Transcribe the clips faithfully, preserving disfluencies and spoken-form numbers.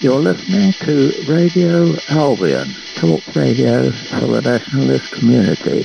You're listening to Radio Albion, talk radio for the nationalist community.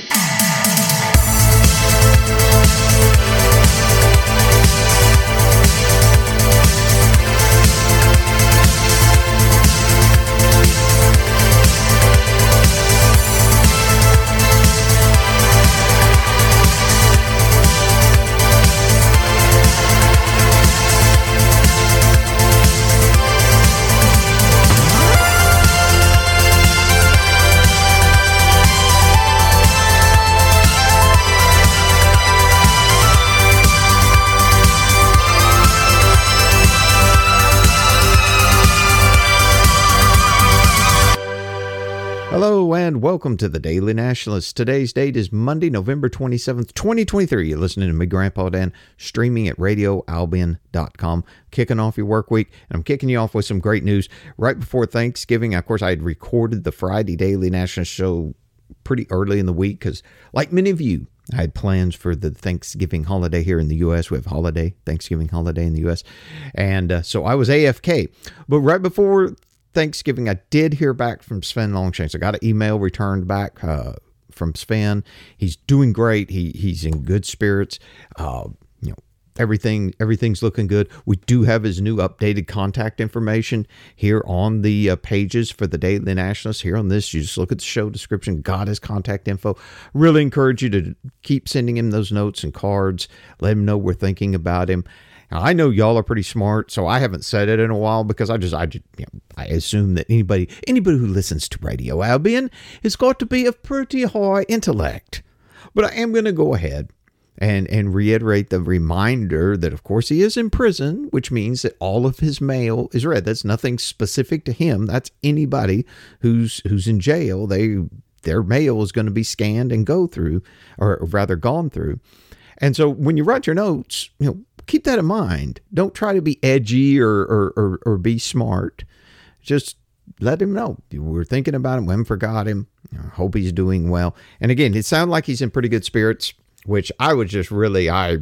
Hello and welcome to the Daily Nationalist. Today's date is Monday, November twenty-seventh, twenty twenty-three. You're listening to me, Grandpa Dan, streaming at radio albion dot com, kicking off your work week. And I'm kicking you off with some great news. Right before Thanksgiving, of course, I had recorded the Friday Daily Nationalist show pretty early in the week because, like many of you, I had plans for the Thanksgiving holiday here in the U S. We have holiday, Thanksgiving holiday in the U S. And uh, so I was A F K. But right before Thanksgiving, I did hear back from Sven Longshanks. I got an email returned back uh, from Sven. He's doing great. He he's in good spirits. Uh, you know, everything everything's looking good. We do have his new updated contact information here on the uh, pages for the Daily Nationalist. Here on this, you just look at the show description. Got his contact info. Really encourage you to keep sending him those notes and cards. Let him know we're thinking about him. Now, I know y'all are pretty smart, so I haven't said it in a while because I just, I just, you know, I assume that anybody, anybody who listens to Radio Albion has got to be of pretty high intellect. But I am going to go ahead and, and reiterate the reminder that, of course, he is in prison, which means that all of his mail is read. That's nothing specific to him. That's anybody who's who's in jail. They their mail is going to be scanned and go through, or rather gone through. And so when you write your notes, you know, keep that in mind. Don't try to be edgy or or, or, or be smart. Just let him know. We're thinking about him. We haven't forgot him. I hope he's doing well. And again, it sounded like he's in pretty good spirits, which I was just really, I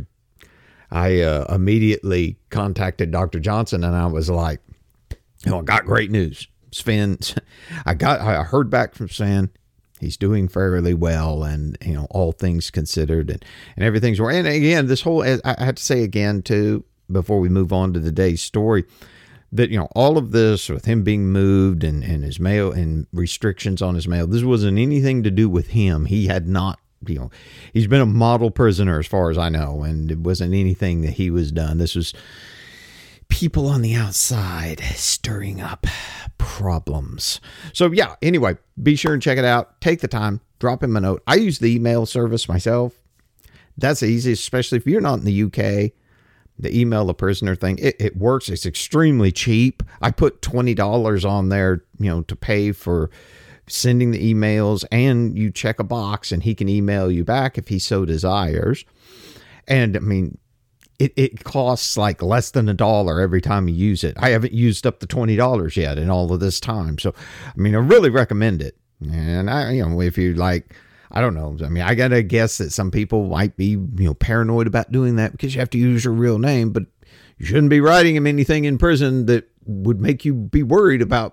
I uh, immediately contacted Doctor Johnson and I was like, you know, I got great news. Sven, I got, I heard back from Sven. He's doing fairly well, and, you know, all things considered, and, and everything's right. And again, this whole, I have to say again, too, before we move on to the day's story, that, you know, all of this with him being moved and, and his mail and restrictions on his mail, this wasn't anything to do with him. He had not, you know, he's been a model prisoner as far as I know, and it wasn't anything that he was done. This was people on the outside stirring up problems. So yeah, anyway, be sure and check it out. Take the time, drop him a note. I use the email service myself. That's the easiest, especially if you're not in the U K. The email a prisoner thing, it, it works. It's extremely cheap. I put twenty dollars on there, you know, to pay for sending the emails, and you check a box and he can email you back if he so desires. And I mean, It, it costs like less than a dollar every time you use it. I haven't used up the twenty dollars yet in all of this time. So, I mean, I really recommend it. And I, you know, if you like, I don't know. I mean, I got to guess that some people might be, you know, paranoid about doing that because you have to use your real name, but you shouldn't be writing him anything in prison that would make you be worried about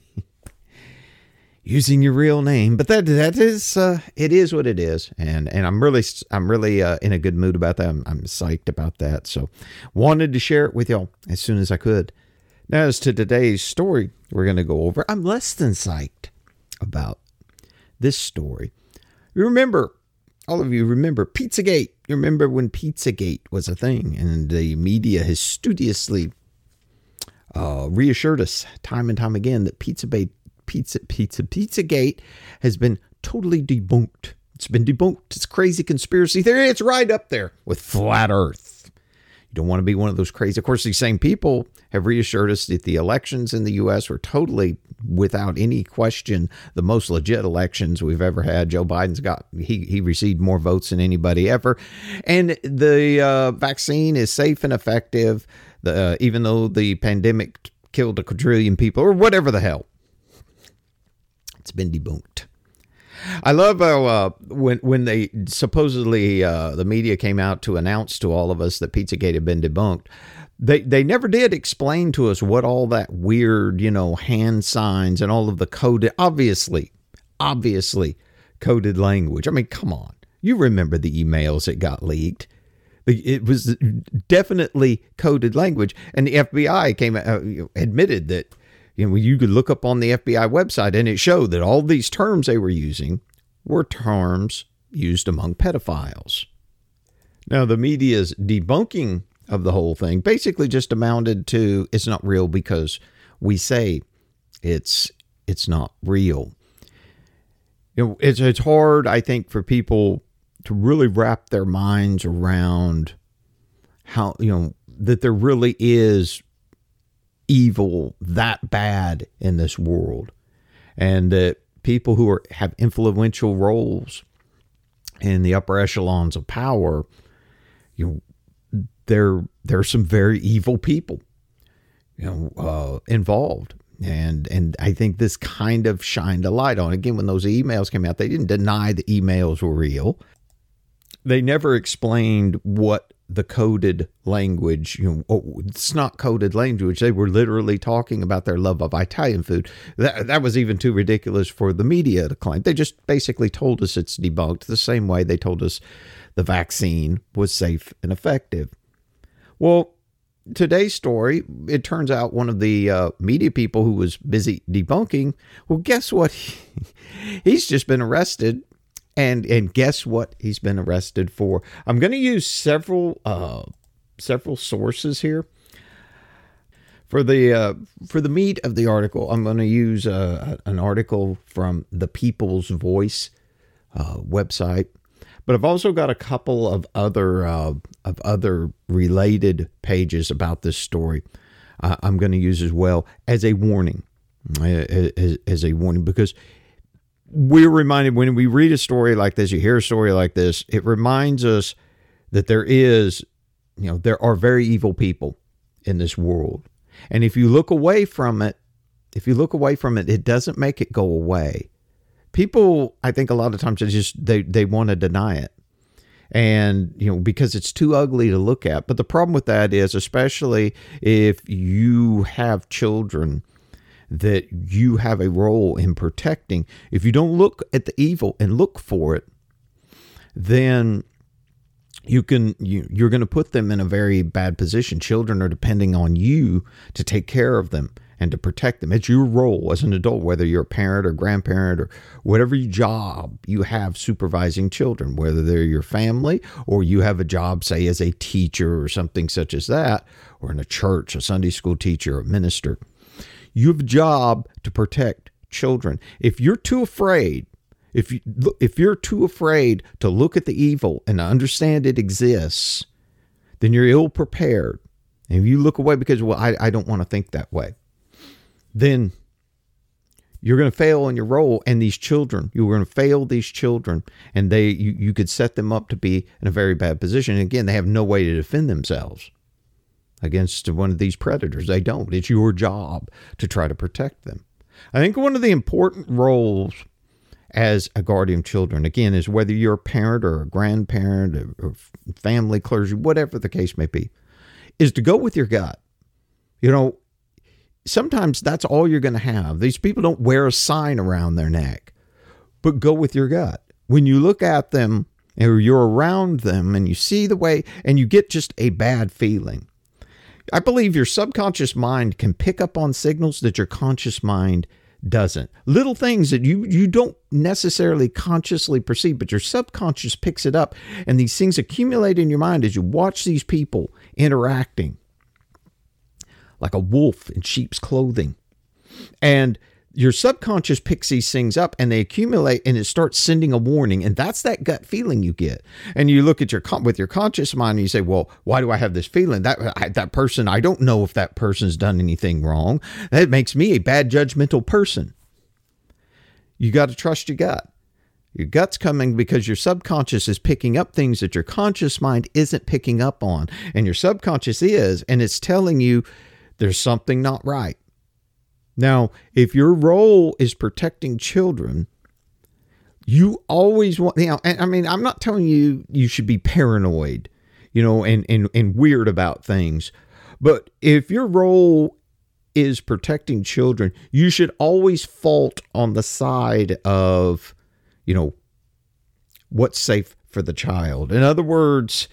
using your real name. But that that is uh, it is what it is, and and I'm really I'm really uh, in a good mood about that. I'm, I'm psyched about that. So wanted to share it with y'all as soon as I could. Now, as to today's story, we're going to go over. I'm less than psyched about this story. You remember, all of you remember Pizzagate. You remember when Pizzagate was a thing, and the media has studiously uh, reassured us time and time again that Pizzagate. Pizza, pizza, Pizzagate has been totally debunked. It's been debunked. It's crazy conspiracy theory. It's right up there with flat Earth. You don't want to be one of those crazy. Of course, these same people have reassured us that the elections in the U S were totally, without any question, the most legit elections we've ever had. Joe Biden's got, he, he received more votes than anybody ever. And the uh, vaccine is safe and effective, the, uh, even though the pandemic killed a quadrillion people or whatever the hell. It's been debunked. I love how uh, when when they supposedly uh, the media came out to announce to all of us that Pizzagate had been debunked, They they never did explain to us what all that weird, you know, hand signs and all of the coded, obviously, obviously coded language. I mean, come on. You remember the emails that got leaked. It was definitely coded language. And the F B I came uh, admitted that, you know, you could look up on the F B I website and it showed that all these terms they were using were terms used among pedophiles. Now, the media's debunking of the whole thing basically just amounted to it's not real because we say it's it's not real. You know, it's it's hard, I think, for people to really wrap their minds around how, you know, that there really is evil that bad in this world, and that people who are have influential roles in the upper echelons of power, you know, there there are some very evil people, you know, uh, involved. And and I think this kind of shined a light on it. Again, when those emails came out, they didn't deny the emails were real. They never explained what the coded language, you know, oh, it's not coded language. They were literally talking about their love of Italian food. That, that was even too ridiculous for the media to claim. They just basically told us it's debunked the same way they told us the vaccine was safe and effective. Well, today's story, it turns out one of the uh, media people who was busy debunking, well, guess what? He's just been arrested. And and guess what he's been arrested for? I'm going to use several uh, several sources here. For the uh, for the meat of the article, I'm going to use uh, an article from the People's Voice uh, website. But I've also got a couple of other uh, of other related pages about this story uh, I'm going to use as well as a warning, as, as a warning, because we're reminded when we read a story like this, you hear a story like this, it reminds us that there is, you know, there are very evil people in this world. And if you look away from it, if you look away from it, it doesn't make it go away. People, I think a lot of times they just, they, they want to deny it. And, you know, because it's too ugly to look at. But the problem with that is, especially if you have children that you have a role in protecting, if you don't look at the evil and look for it, then you can, you, you're going to put them in a very bad position. Children are depending on you to take care of them and to protect them. It's your role as an adult, whether you're a parent or grandparent or whatever job you have supervising children, whether they're your family or you have a job, say, as a teacher or something such as that, or in a church, a Sunday school teacher, a minister. You have a job to protect children. If you're too afraid, if you if you're too afraid to look at the evil and understand it exists, then you're ill prepared. And if you look away because, well, I, I don't want to think that way, then you're going to fail in your role. And these children, you're going to fail these children, and they you, you could set them up to be in a very bad position. And again, they have no way to defend themselves against one of these predators. They don't. It's your job to try to protect them. I think one of the important roles as a guardian of children, again, is whether you're a parent or a grandparent or, or family clergy, whatever the case may be, is to go with your gut. You know, sometimes that's all you're going to have. These people don't wear a sign around their neck, but go with your gut. When you look at them or you're around them and you see the way and you get just a bad feeling, I believe your subconscious mind can pick up on signals that your conscious mind doesn't. Little things that you, you don't necessarily consciously perceive, but your subconscious picks it up. And these things accumulate in your mind as you watch these people interacting like a wolf in sheep's clothing. And your subconscious picks these things up and they accumulate and it starts sending a warning. And that's that gut feeling you get. And you look at your, with your conscious mind and you say, well, why do I have this feeling? That, I, that person, I don't know if that person's done anything wrong. That makes me a bad judgmental person. You got to trust your gut. Your gut's coming because your subconscious is picking up things that your conscious mind isn't picking up on. And your subconscious is, and it's telling you there's something not right. Now, if your role is protecting children, you always want, you know, and I mean, I'm not telling you you should be paranoid, you know, and, and, and weird about things, But if your role is protecting children, you should always fault on the side of, you know, what's safe for the child. In other words,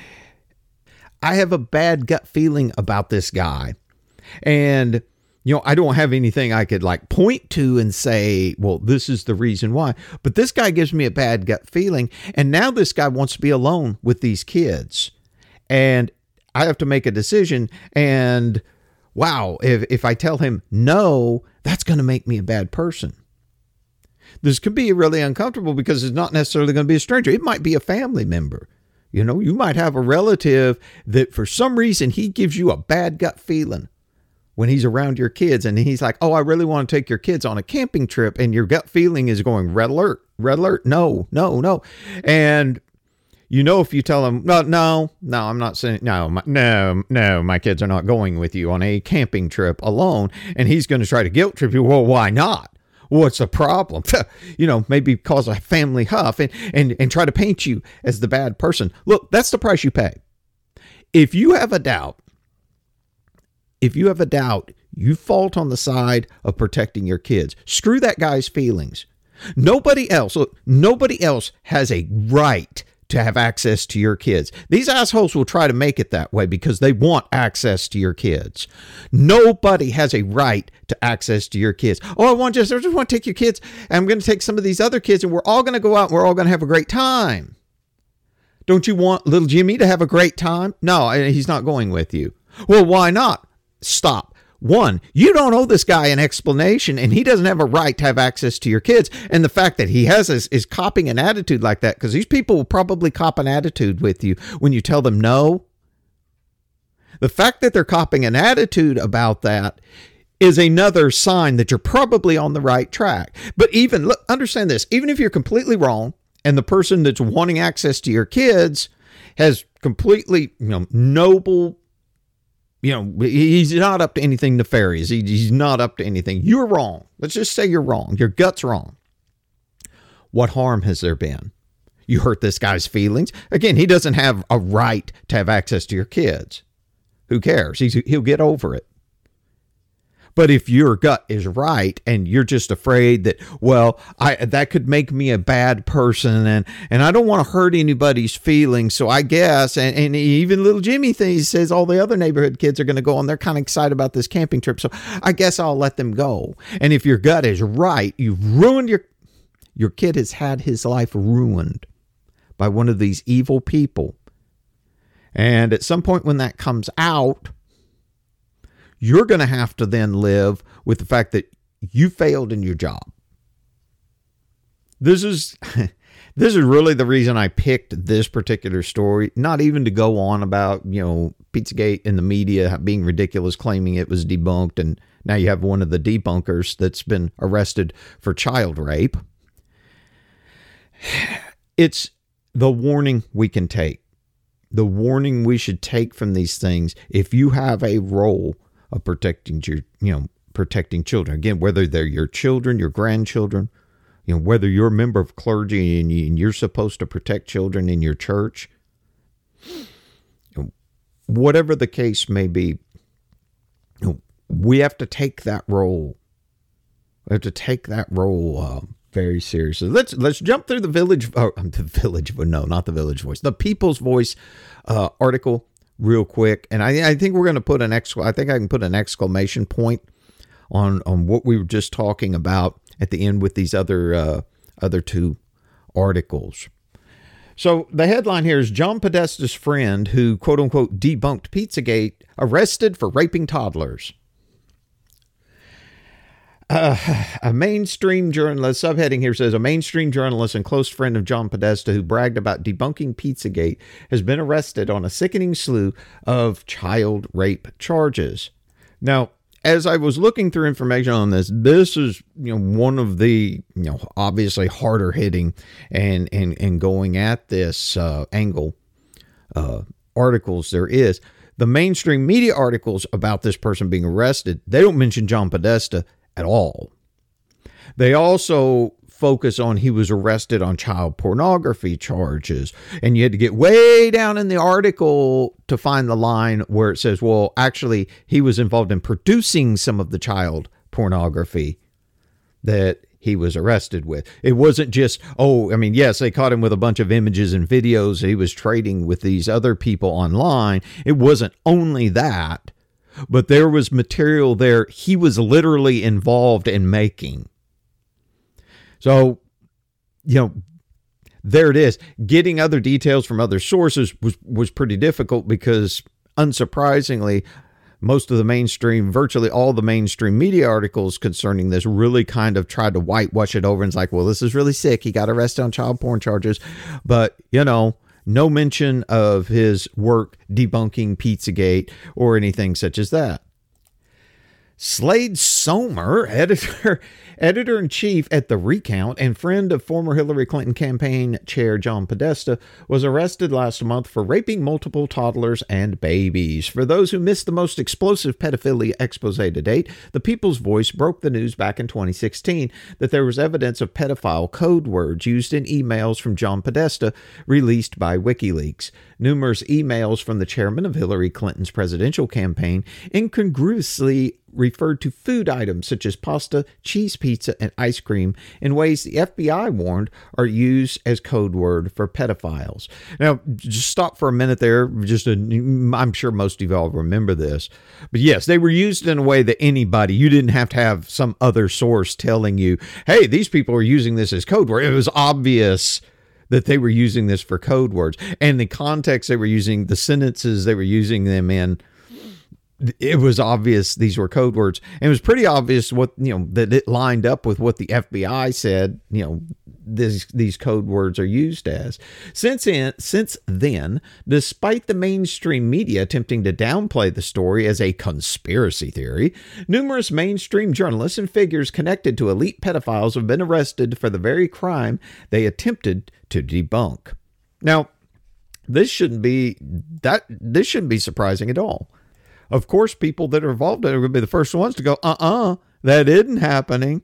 I have a bad gut feeling about this guy. And, you know, I don't have anything I could like point to and say, well, this is the reason why. But this guy gives me a bad gut feeling. And now this guy wants to be alone with these kids. And I have to make a decision. And wow, if, if I tell him no, that's going to make me a bad person. This could be really uncomfortable because it's not necessarily going to be a stranger. It might be a family member. You know, you might have a relative that for some reason he gives you a bad gut feeling when he's around your kids. And he's like, oh, I really want to take your kids on a camping trip. And your gut feeling is going red alert, red alert. No, no, no. And you know, if you tell them, no, no, no, I'm not saying, no, my, no, no, my kids are not going with you on a camping trip alone. And he's going to try to guilt trip you. Well, why not? What's the problem? You know, maybe cause a family huff and, and, and try to paint you as the bad person. Look, that's the price you pay. If you have a doubt, if you have a doubt, you fault on the side of protecting your kids. Screw that guy's feelings. Nobody else, look, nobody else has a right to have access to your kids. These assholes will try to make it that way because they want access to your kids. Nobody has a right to access to your kids. Oh, I want just, I just want to take your kids and I'm going to take some of these other kids and we're all going to go out and we're all going to have a great time. Don't you want little Jimmy to have a great time? No, he's not going with you. Well, why not? Stop. One, you don't owe this guy an explanation and he doesn't have a right to have access to your kids. And the fact that he has is, is copying an attitude like that, because these people will probably cop an attitude with you when you tell them no. The fact that they're copying an attitude about that is another sign that you're probably on the right track. But even, look, understand this, even if you're completely wrong and the person that's wanting access to your kids has completely, you know, noble, you know, he's not up to anything nefarious. He, he's not up to anything. You're wrong. Let's just say you're wrong. Your gut's wrong. What harm has there been? You hurt this guy's feelings. Again, he doesn't have a right to have access to your kids. Who cares? He's, he'll get over it. But if your gut is right and you're just afraid that, well, I that could make me a bad person and, and I don't want to hurt anybody's feelings. So I guess, and, and even little Jimmy thinks, says all the other neighborhood kids are going to go and they're kind of excited about this camping trip. So I guess I'll let them go. And if your gut is right, you've ruined your, your kid has had his life ruined by one of these evil people. And at some point when that comes out, you're going to have to then live with the fact that you failed in your job. This is this is really the reason I picked this particular story, not even to go on about, you know, Pizzagate in the media being ridiculous, claiming it was debunked. And now you have one of the debunkers that's been arrested for child rape. It's the warning we can take, the warning we should take from these things. If you have a role of protecting your, you know, protecting children. Again, whether they're your children, your grandchildren, you know, whether you're a member of clergy and you're supposed to protect children in your church, you know, whatever the case may be, you know, we have to take that role. We have to take that role uh, very seriously. Let's let's jump through the village. Oh, the village, no, not the Village Voice. The People's Voice uh, article. Real quick, and I, I think we're going to put an ex. I think I can put an exclamation point on on what we were just talking about at the end with these other uh, other two articles. So the headline here is John Podesta's friend who quote unquote debunked Pizzagate arrested for raping toddlers. Uh, a mainstream journalist, subheading here says, a mainstream journalist and close friend of John Podesta who bragged about debunking Pizzagate has been arrested on a sickening slew of child rape charges. Now, as I was looking through information on this, this is, you know, one of the, you know, obviously harder hitting and, and, and going at this uh, angle uh, articles there is. The mainstream media articles about this person being arrested, they don't mention John Podesta at all. They also focus on he was arrested on child pornography charges. And you had to get way down in the article to find the line where it says, well, actually, he was involved in producing some of the child pornography that he was arrested with. It wasn't just, oh, I mean, yes, they caught him with a bunch of images and videos. He was trading with these other people online. It wasn't only that, but there was material there he was literally involved in making. So, you know, there it is. Getting other details from other sources was, was pretty difficult because, unsurprisingly, most of the mainstream, virtually all the mainstream media articles concerning this really kind of tried to whitewash it over. And it's like, well, this is really sick. He got arrested on child porn charges. But, you know, no mention of his work debunking Pizzagate or anything such as that. Slade Somer, editor, editor-in-chief at The Recount and friend of former Hillary Clinton campaign chair John Podesta, was arrested last month for raping multiple toddlers and babies. For those who missed the most explosive pedophilia expose to date, the People's Voice broke the news back in twenty sixteen that there was evidence of pedophile code words used in emails from John Podesta released by WikiLeaks. Numerous emails from the chairman of Hillary Clinton's presidential campaign incongruously referred to food items such as pasta, cheese pizza, and ice cream in ways the F B I warned are used as code word for pedophiles. Now, just stop for a minute there. Just a, I'm sure most of you all remember this. But yes, they were used in a way that anybody, you didn't have to have some other source telling you, hey, these people are using this as code word. It was obvious that they were using this for code words. And the context they were using, the sentences they were using them in, it was obvious these were code words. And it was pretty obvious what, you know, that it lined up with what the F B I said, you know, this, these code words are used as. Since in, since then, despite the mainstream media attempting to downplay the story as a conspiracy theory, numerous mainstream journalists and figures connected to elite pedophiles have been arrested for the very crime they attempted to debunk. Now, this shouldn't be that this shouldn't be surprising at all. Of course, people that are involved in it are going to be the first ones to go, uh-uh, that isn't happening.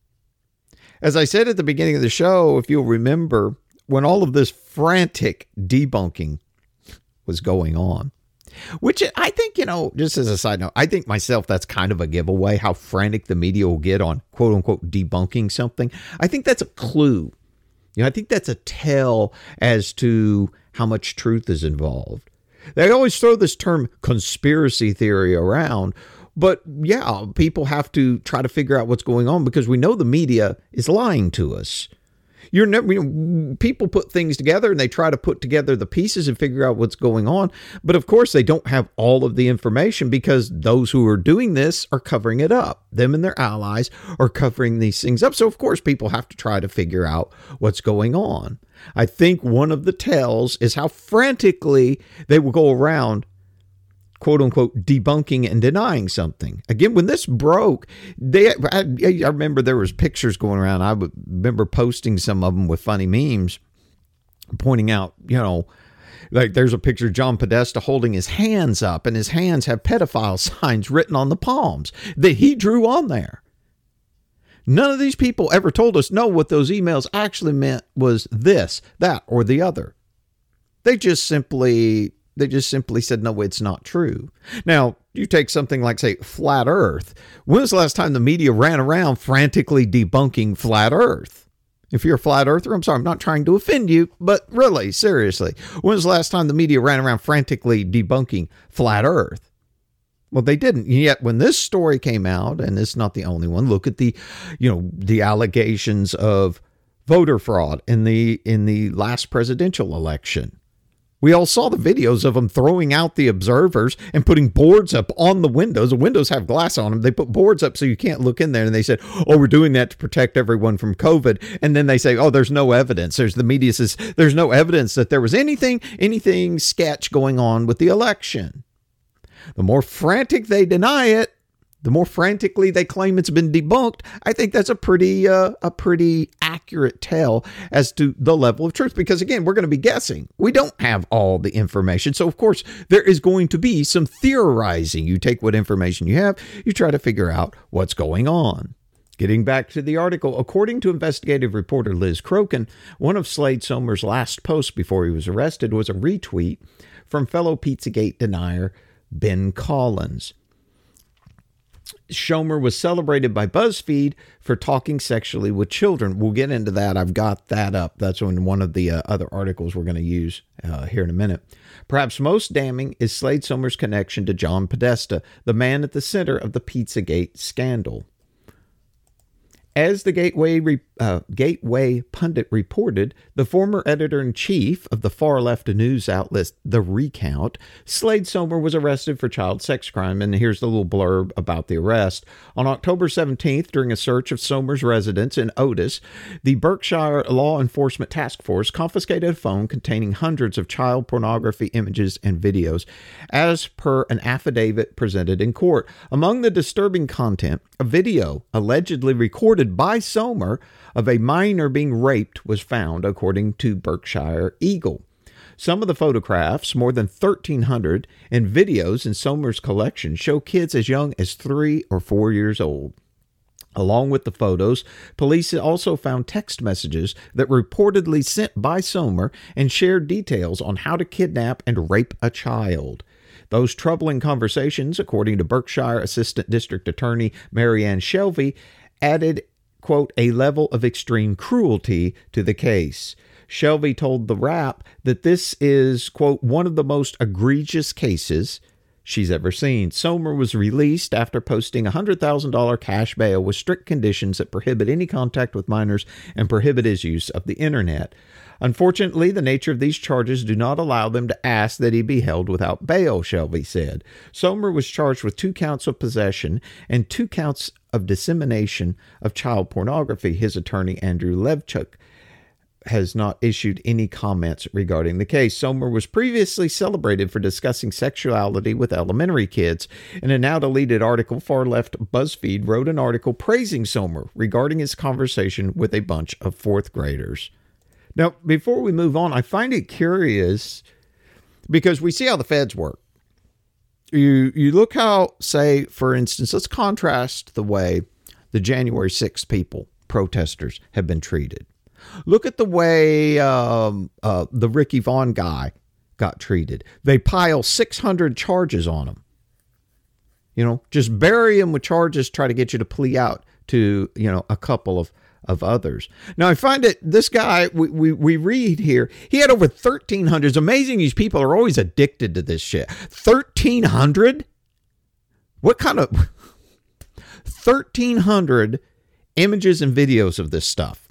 As I said at the beginning of the show, if you'll remember, when all of this frantic debunking was going on, which I think, you know, just as a side note, I think myself, that's kind of a giveaway, how frantic the media will get on quote unquote debunking something. I think that's a clue. You know, I think that's a tell as to how much truth is involved. They always throw this term conspiracy theory around, but yeah, people have to try to figure out what's going on because we know the media is lying to us. You're never, you know, people put things together and they try to put together the pieces and figure out what's going on. But of course, they don't have all of the information because those who are doing this are covering it up. Them and their allies are covering these things up. So of course, people have to try to figure out what's going on. I think one of the tells is how frantically they will go around, quote unquote, debunking and denying something. Again, when this broke, they, I, I remember there was pictures going around. I would remember posting some of them with funny memes pointing out, you know, like there's a picture of John Podesta holding his hands up and his hands have pedophile signs written on the palms that he drew on there. None of these people ever told us, no, what those emails actually meant was this, that, or the other. They just simply, they just simply said, no, it's not true. Now, you take something like, say, flat Earth. When was the last time the media ran around frantically debunking flat Earth? If you're a flat earther, I'm sorry, I'm not trying to offend you, but really, seriously, when was the last time the media ran around frantically debunking flat Earth? Well, they didn't. Yet when this story came out, and it's not the only one, look at the, you know, the allegations of voter fraud in the in the last presidential election. We all saw the videos of them throwing out the observers and putting boards up on the windows. The windows have glass on them. They put boards up so you can't look in there. And they said, oh, we're doing that to protect everyone from COVID. And then they say, oh, there's no evidence. There's the media says there's no evidence that there was anything, anything sketch going on with the election. The more frantic they deny it, the more frantically they claim it's been debunked. I think that's a pretty uh, a pretty accurate tell as to the level of truth. Because again, we're going to be guessing. We don't have all the information. So of course, there is going to be some theorizing. You take what information you have, you try to figure out what's going on. Getting back to the article, according to investigative reporter Liz Crokin, one of Slade Somer's last posts before he was arrested was a retweet from fellow Pizzagate denier Ben Collins. Somer was celebrated by BuzzFeed for talking sexually with children. We'll get into that. I've got that up. That's in one of the uh, other articles we're going to use uh, here in a minute. Perhaps most damning is Slade Somer's connection to John Podesta, the man at the center of the Pizzagate scandal. As the Gateway re, uh, Gateway pundit reported, the former editor-in-chief of the far-left news outlet The Recount, Slade Somer, was arrested for child sex crime, and here's the little blurb about the arrest. On October seventeenth, during a search of Somer's residence in Otis, the Berkshire Law Enforcement Task Force confiscated a phone containing hundreds of child pornography images and videos, as per an affidavit presented in court. Among the disturbing content, a video allegedly recorded by Somer of a minor being raped was found, according to Berkshire Eagle. Some of the photographs, more than thirteen hundred, and videos in Somer's collection show kids as young as three or four years old. Along with the photos, police also found text messages that were reportedly sent by Somer and shared details on how to kidnap and rape a child. Those troubling conversations, according to Berkshire Assistant District Attorney Marianne Shelby, added, quote, a level of extreme cruelty to the case. Shelby told The Wrap that this is, quote, one of the most egregious cases she's ever seen. Somer was released after posting a one hundred thousand dollars cash bail with strict conditions that prohibit any contact with minors and prohibit his use of the internet. Unfortunately, the nature of these charges do not allow them to ask that he be held without bail, Shelby said. Somer was charged with two counts of possession and two counts of dissemination of child pornography. His attorney, Andrew Levchuk, has not issued any comments regarding the case. Somer was previously celebrated for discussing sexuality with elementary kids. In a now deleted article, far-left BuzzFeed wrote an article praising Somer regarding his conversation with a bunch of fourth graders. Now, before we move on, I find it curious because we see how the feds work. You you look how, say, for instance, let's contrast the way the January sixth people, protesters, have been treated. Look at the way um, uh, the Ricky Vaughn guy got treated. They pile six hundred charges on him. You know, just bury him with charges, try to get you to plea out to, you know, a couple of of others. Now, I find that this guy, we, we, we read here, he had over thirteen hundred. It's amazing these people are always addicted to this shit. thirteen hundred? What kind of... thirteen hundred images and videos of this stuff.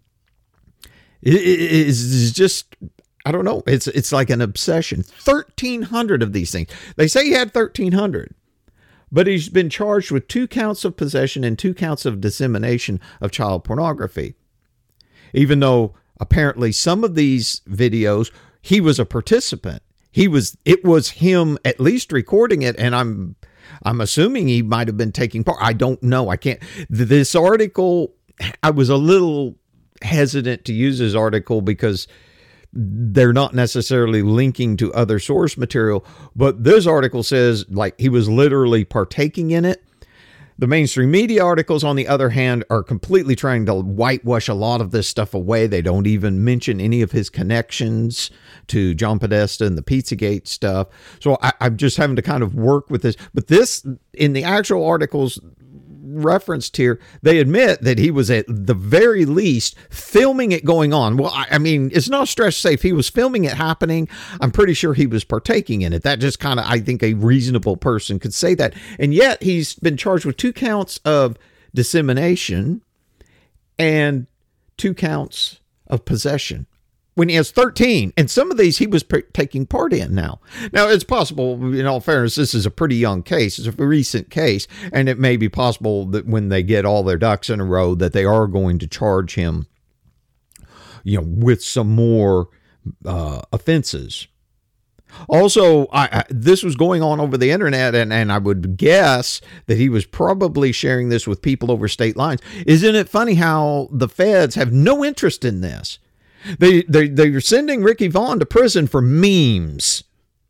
It is just... I don't know. It's it's like an obsession. thirteen hundred of these things. They say he had thirteen hundred. But he's been charged with two counts of possession and two counts of dissemination of child pornography. Even though apparently some of these videos, he was a participant. He was, it was him at least recording it. And I'm, I'm assuming he might have been taking part. I don't know. I can't, this article, I was a little hesitant to use this article because they're not necessarily linking to other source material, but this article says like he was literally partaking in it. The mainstream media articles, on the other hand, are completely trying to whitewash a lot of this stuff away. They don't even mention any of his connections to John Podesta and the Pizzagate stuff. So I, I'm just having to kind of work with this. But this, in the actual articles referenced here, they admit that he was at the very least filming it going on. Well, I, I mean, it's not stress safe. He was filming it happening. I'm pretty sure he was partaking in it. That just kind of, I think a reasonable person could say that. And yet he's been charged with two counts of dissemination and two counts of possession when he has thirteen. And some of these he was p- taking part in now. Now, it's possible, in all fairness, this is a pretty young case. It's a recent case. And it may be possible that when they get all their ducks in a row, that they are going to charge him, you know, with some more uh, offenses. Also, I, I, this was going on over the internet, and, and I would guess that he was probably sharing this with people over state lines. Isn't it funny how the feds have no interest in this? They, they, they're sending Ricky Vaughn to prison for memes.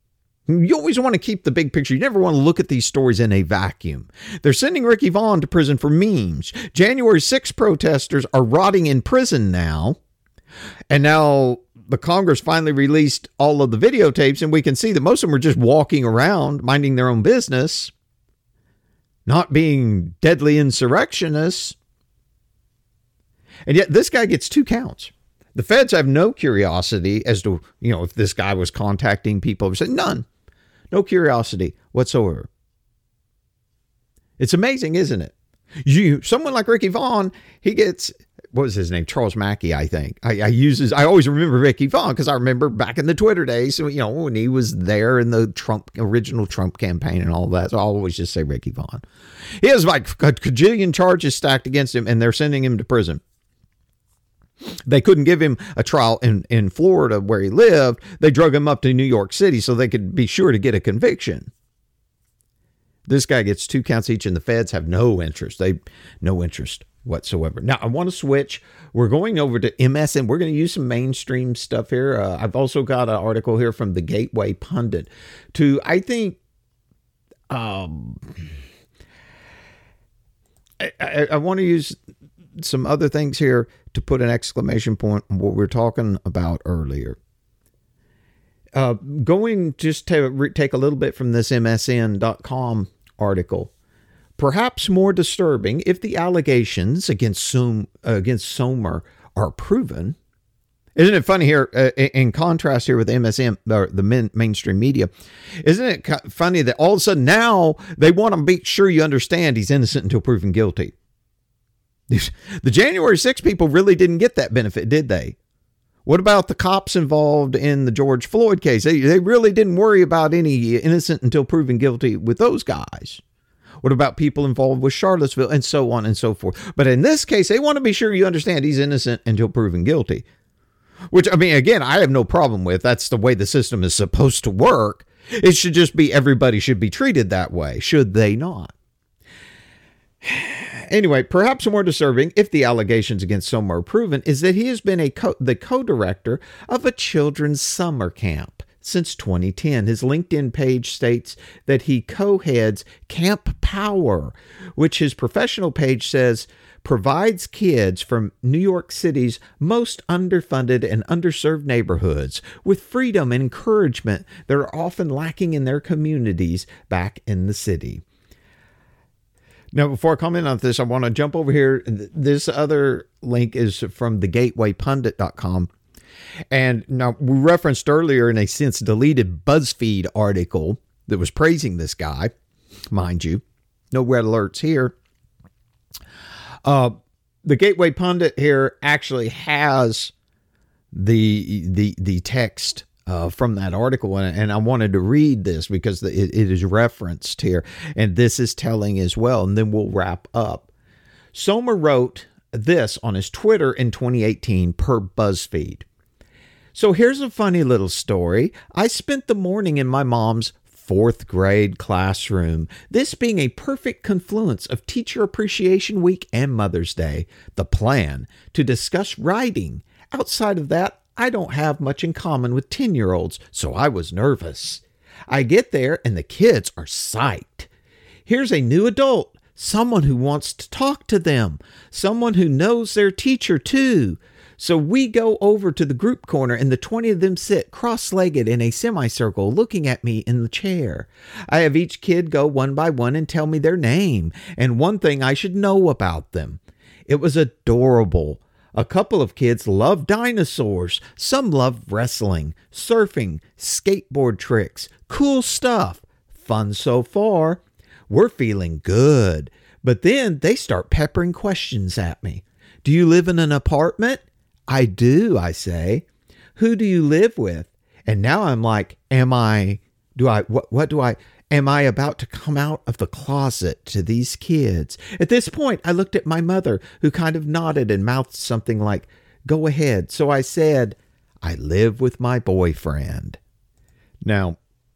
You always want to keep the big picture. You never want to look at these stories in a vacuum. They're sending Ricky Vaughn to prison for memes. January sixth protesters are rotting in prison now. And now the Congress finally released all of the videotapes, and we can see that most of them are just walking around, minding their own business, not being deadly insurrectionists. And yet this guy gets two counts. The feds have no curiosity as to, you know, if this guy was contacting people. None. No curiosity whatsoever. It's amazing, isn't it? You, someone like Ricky Vaughn, he gets, what was his name? Charles Mackey, I think. I, I use his, I always remember Ricky Vaughn because I remember back in the Twitter days, you know, when he was there in the Trump, original Trump campaign and all that. So I always just say Ricky Vaughn. He has like a cajillion charges stacked against him, and they're sending him to prison. They couldn't give him a trial in, in Florida where he lived. They drug him up to New York City so they could be sure to get a conviction. This guy gets two counts each, and the feds have no interest. They no interest whatsoever. Now, I want to switch. We're going over to M S N. We're going to use some mainstream stuff here. Uh, I've also got an article here from the Gateway Pundit to, I think, um, I, I, I want to use some other things here to put an exclamation point on what we were talking about earlier. Uh, going just to re- take a little bit from this M S N dot com article. Perhaps more disturbing if the allegations against Som- uh, against Somer are proven. Isn't it funny here, uh, in contrast here with M S N, or the main, mainstream media, isn't it funny that all of a sudden now they want to make sure you understand he's innocent until proven guilty? The January sixth people really didn't get that benefit, did they? What about the cops involved in the George Floyd case? They, they really didn't worry about any innocent until proven guilty with those guys. What about people involved with Charlottesville and so on and so forth? But in this case, they want to be sure you understand he's innocent until proven guilty. Which, I mean, again, I have no problem with. That's the way the system is supposed to work. It should just be everybody should be treated that way, should they not? Anyway, perhaps more disturbing, if the allegations against Somer are proven, is that he has been a co- the co-director of a children's summer camp since twenty ten. His LinkedIn page states that he co-heads Camp Power, which his professional page says provides kids from New York City's most underfunded and underserved neighborhoods with freedom and encouragement that are often lacking in their communities back in the city. Now, before I comment on this, I want to jump over here. This other link is from the gateway pundit dot com. And now we referenced earlier in a since deleted BuzzFeed article that was praising this guy, mind you. No red alerts here. Uh, the Gateway Pundit here actually has the the the text Uh, from that article, and, and I wanted to read this because it, it is referenced here, and this is telling as well, and then we'll wrap up. Somer wrote this on his Twitter in twenty eighteen per BuzzFeed. So here's a funny little story. I spent the morning in my mom's fourth grade classroom, this being a perfect confluence of Teacher Appreciation Week and Mother's Day, the plan to discuss writing. Outside of that, I don't have much in common with ten-year-olds, so I was nervous. I get there, and the kids are psyched. Here's a new adult, someone who wants to talk to them, someone who knows their teacher, too. So we go over to the group corner, and the twenty of them sit cross-legged in a semicircle looking at me in the chair. I have each kid go one by one and tell me their name and one thing I should know about them. It was adorable. A couple of kids love dinosaurs. Some love wrestling, surfing, skateboard tricks. Cool stuff. Fun so far. We're feeling good. But then they start peppering questions at me. Do you live in an apartment? I do, I say. Who do you live with? And now I'm like, am I, do I, what, what do I, am I about to come out of the closet to these kids? At this point, I looked at my mother, who kind of nodded and mouthed something like, go ahead. So I said, I live with my boyfriend. Now,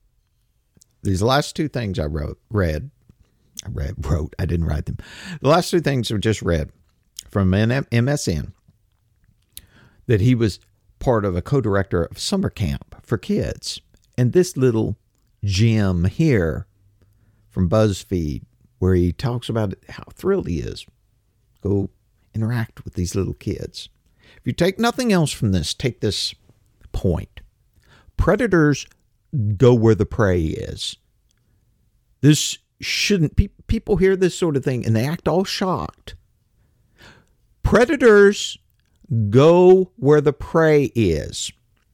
these last two things I wrote, read, I read, wrote, I didn't write them. The last two things were just read from M S N, that he was part of a co-director of summer camp for kids. And this little Jim here from BuzzFeed, where he talks about how thrilled he is. Go interact with these little kids. If you take nothing else from this, take this point. Predators go where the prey is. This shouldn't, pe- people hear this sort of thing and they act all shocked. Predators go where the prey is.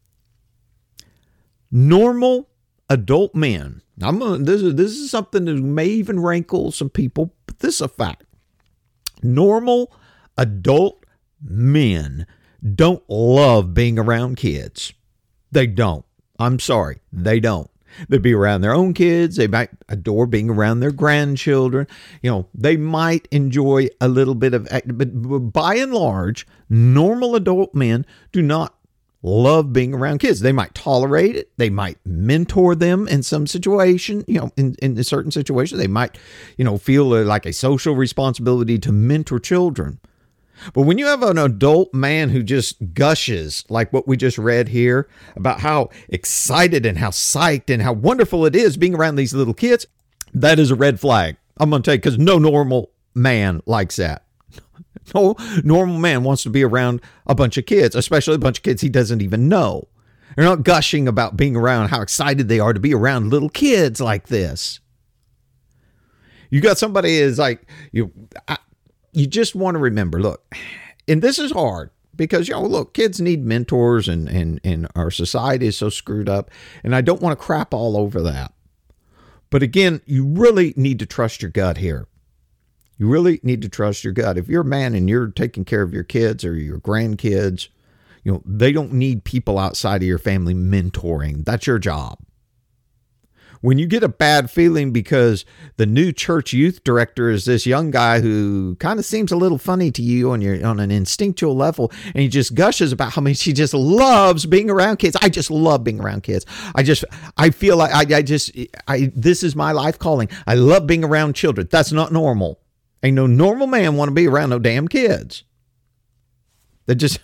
Normal adult men, I'm gonna, this is this is something that may even rankle some people, but this is a fact. Normal adult men don't love being around kids. They don't. I'm sorry, they don't. They'd be around their own kids. They might adore being around their grandchildren. You know, they might enjoy a little bit of, but by and large, normal adult men do not love being around kids. They might tolerate it. They might mentor them in some situation, you know, in, in a certain situation. They might, you know, feel like a social responsibility to mentor children. But when you have an adult man who just gushes, like what we just read here, about how excited and how psyched and how wonderful it is being around these little kids, that is a red flag. I'm going to tell you, because no normal man likes that. No normal man wants to be around a bunch of kids, especially a bunch of kids he doesn't even know. They're not gushing about being around how excited they are to be around little kids like this. You got somebody is like, you, I, you just want to remember, look, and this is hard because, you know, look, kids need mentors and, and, and our society is so screwed up. And I don't want to crap all over that. But again, you really need to trust your gut here. You really need to trust your gut. If you're a man and you're taking care of your kids or your grandkids, you know, they don't need people outside of your family mentoring. That's your job. When you get a bad feeling because the new church youth director is this young guy who kind of seems a little funny to you on your on an instinctual level, and he just gushes about how much he just loves being around kids. I just love being around kids. I just, I feel like I, I just, I this is my life calling. I love being around children. That's not normal. Ain't no normal man want to be around no damn kids. They just,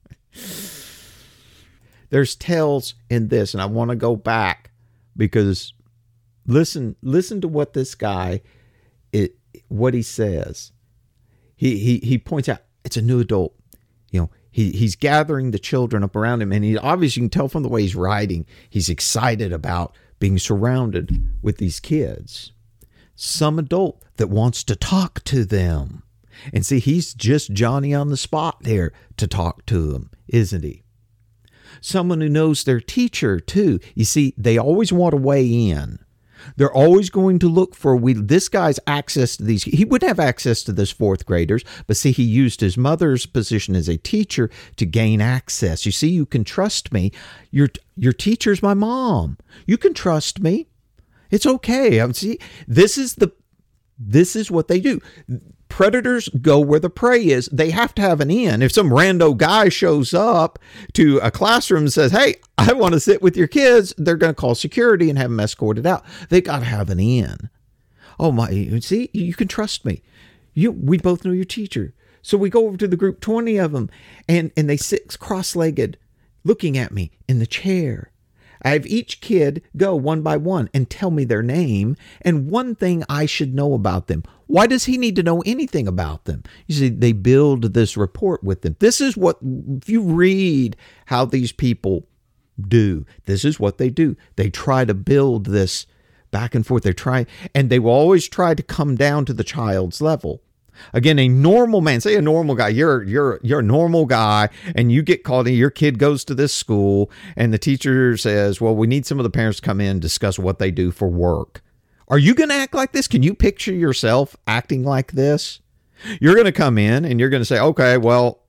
there's tells in this, and I want to go back because listen, listen to what this guy, it, what he says. He, he, he points out it's a new adult. You know, he, he's gathering the children up around him, and he obviously, you can tell from the way he's writing, he's excited about being surrounded with these kids. Some adult that wants to talk to them. And see, he's just Johnny on the spot there to talk to them, isn't he? Someone who knows their teacher too. You see, they always want to weigh in. They're always going to look for, we, this guy's access to these. He wouldn't have access to this fourth graders, but see, he used his mother's position as a teacher to gain access. You see, you can trust me. Your, your teacher's my mom. You can trust me. It's okay. I see, this is the, this is what they do. Predators go where the prey is. They have to have an in. If some rando guy shows up to a classroom and says, hey, I want to sit with your kids, they're going to call security and have them escorted out. They got to have an in. Oh my, see, you can trust me. You, we both know your teacher. So we go over to the group, twenty of them, and, and they sit cross-legged looking at me in the chair. I have each kid go one by one and tell me their name and one thing I should know about them. Why does he need to know anything about them? You see, they build this report with them. This is what, if you read how these people do, this is what they do. They try to build this back and forth. They try, and they will always try to come down to the child's level. Again, a normal man, say a normal guy, you're you're you're a normal guy, and you get called in, your kid goes to this school, and the teacher says, well, we need some of the parents to come in and discuss what they do for work. Are you going to act like this? Can you picture yourself acting like this? You're going to come in, and you're going to say, okay, well,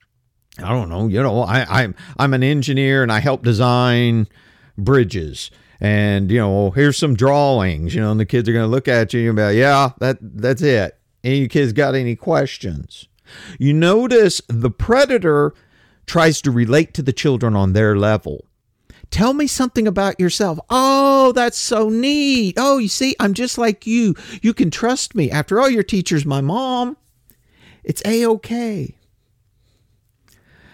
I don't know, you know, I, I'm I'm an engineer, and I help design bridges. And, you know, here's some drawings, you know, and the kids are going to look at you and be like, yeah, that that's it. Any of you kids got any questions? You notice the predator tries to relate to the children on their level. Tell me something about yourself. Oh, that's so neat. Oh, you see, I'm just like you. You can trust me. After all, your teacher's my mom. It's A-okay.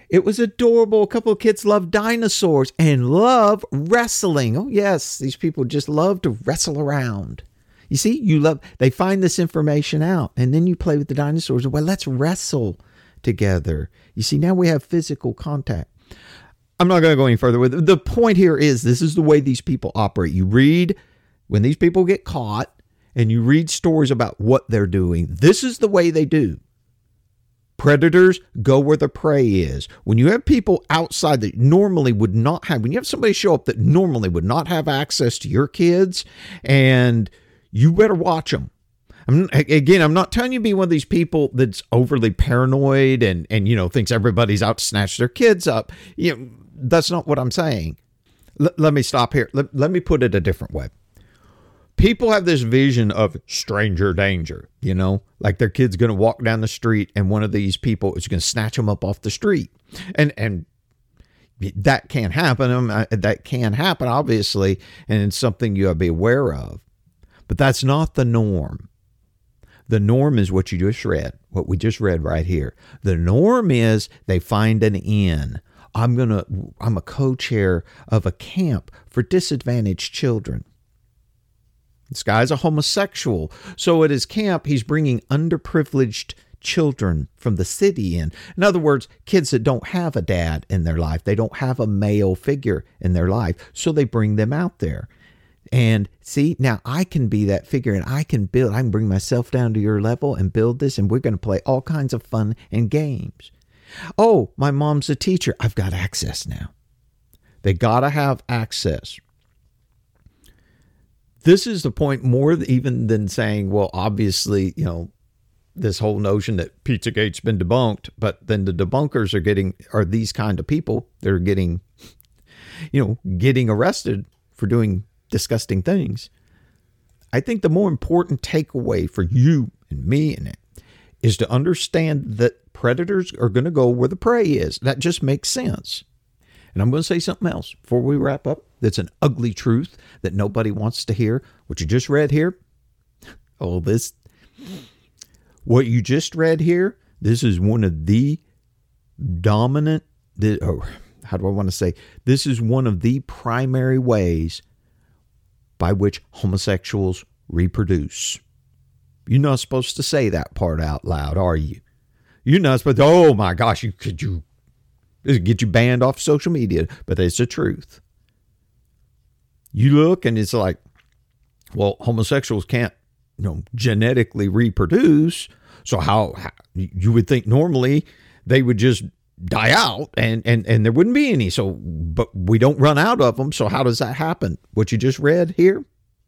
It was adorable. A couple of kids love dinosaurs and love wrestling. Oh, yes, these people just love to wrestle around. You see, you love, they find this information out, and then you play with the dinosaurs. Well, let's wrestle together. You see, now we have physical contact. I'm not going to go any further with it. The point here is this is the way these people operate. You read when these people get caught and you read stories about what they're doing. This is the way they do. Predators go where the prey is. When you have people outside that normally would not have, when you have somebody show up that normally would not have access to your kids, and you better watch them. I'm, again, I'm not telling you to be one of these people that's overly paranoid and, and, you know, thinks everybody's out to snatch their kids up. You know, that's not what I'm saying. L- let me stop here. Let, let me put it a different way. People have this vision of stranger danger, you know, like their kid's going to walk down the street and one of these people is going to snatch them up off the street. And, and that can't happen. Um, that can happen, obviously, and it's something you have to be aware of. But that's not the norm. The norm is what you just read, what we just read right here. The norm is they find an inn. I'm going to, I'm a co-chair of a camp for disadvantaged children. This guy's a homosexual. So at his camp, he's bringing underprivileged children from the city in. In other words, kids that don't have a dad in their life. They don't have a male figure in their life. So they bring them out there. And see, now I can be that figure and I can build, I can bring myself down to your level and build this, and we're going to play all kinds of fun and games. Oh, my mom's a teacher. I've got access now. They got to have access. This is the point more even than saying, well, obviously, you know, this whole notion that Pizzagate's been debunked, but then the debunkers are getting, are these kind of people. They're getting, you know, getting arrested for doing disgusting things. I think the more important takeaway for you and me in it is to understand that predators are going to go where the prey is. That just makes sense. And I'm going to say something else before we wrap up. That's an ugly truth that nobody wants to hear. What you just read here. Oh, this, what you just read here, this is one of the dominant, the, or how do I want to say, this is one of the primary ways by which homosexuals reproduce. You're not supposed to say that part out loud, are you? You're not supposed to, oh my gosh, you could you this would get you banned off social media, but it's the truth. You look and it's like, well, homosexuals can't, you know, genetically reproduce. So how, how you would think normally they would just die out and, and, and there wouldn't be any. So, but we don't run out of them. So how does that happen? What you just read here?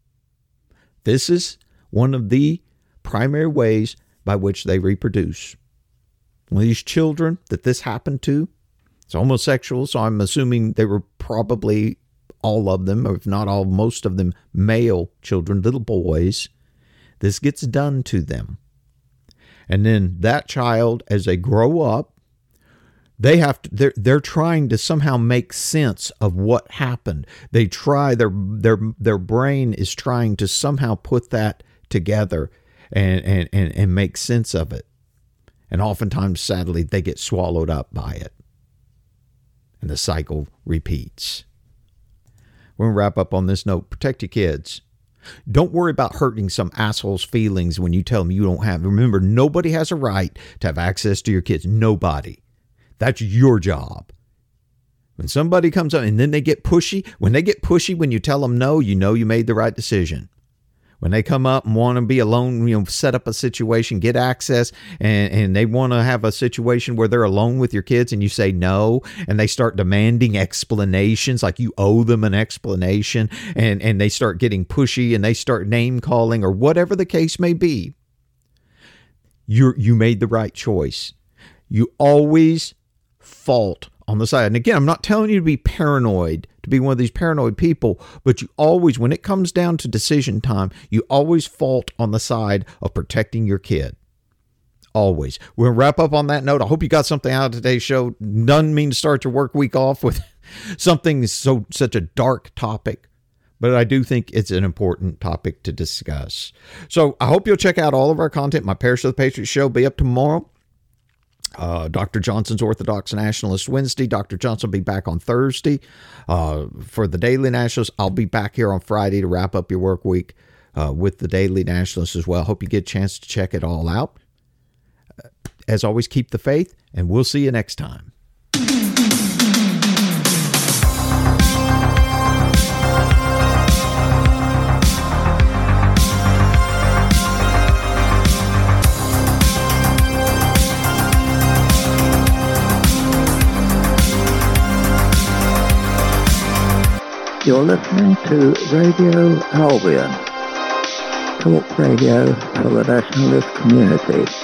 This is one of the primary ways by which they reproduce. One of these children that this happened to, it's homosexual. So I'm assuming they were probably all of them, or if not all, most of them, male children, little boys. This gets done to them. And then that child, as they grow up, They have to, they're, they're trying to somehow make sense of what happened. They try, their, their, their brain is trying to somehow put that together and, and, and, and make sense of it. And oftentimes, sadly, they get swallowed up by it. And the cycle repeats. We're going to wrap up on this note. Protect your kids. Don't worry about hurting some asshole's feelings when you tell them you don't have. Remember, nobody has a right to have access to your kids. Nobody. That's your job. When somebody comes up and then they get pushy, when they get pushy, when you tell them no, you know you made the right decision. When they come up and want to be alone, you know, set up a situation, get access, and, and they want to have a situation where they're alone with your kids and you say no, and they start demanding explanations like you owe them an explanation, and, and they start getting pushy and they start name calling or whatever the case may be, you you made the right choice. You always fault on the side. And again, I'm not telling you to be paranoid, to be one of these paranoid people, but you always, when it comes down to decision time, you always fault on the side of protecting your kid. Always. We're going to wrap up on that note. I hope you got something out of today's show. Doesn't mean to start your work week off with something so such a dark topic, but I do think it's an important topic to discuss. So I hope you'll check out all of our content. My Parish of the Patriots show will be up tomorrow. Uh, Doctor Johnson's Orthodox Nationalist Wednesday. Doctor Johnson will be back on Thursday. Uh, for the Daily Nationalist, I'll be back here on Friday to wrap up your work week uh, with the Daily Nationalist as well. Hope you get a chance to check it all out. As always, keep the faith, and we'll see you next time. You're listening to Radio Albion, talk radio for the nationalist community.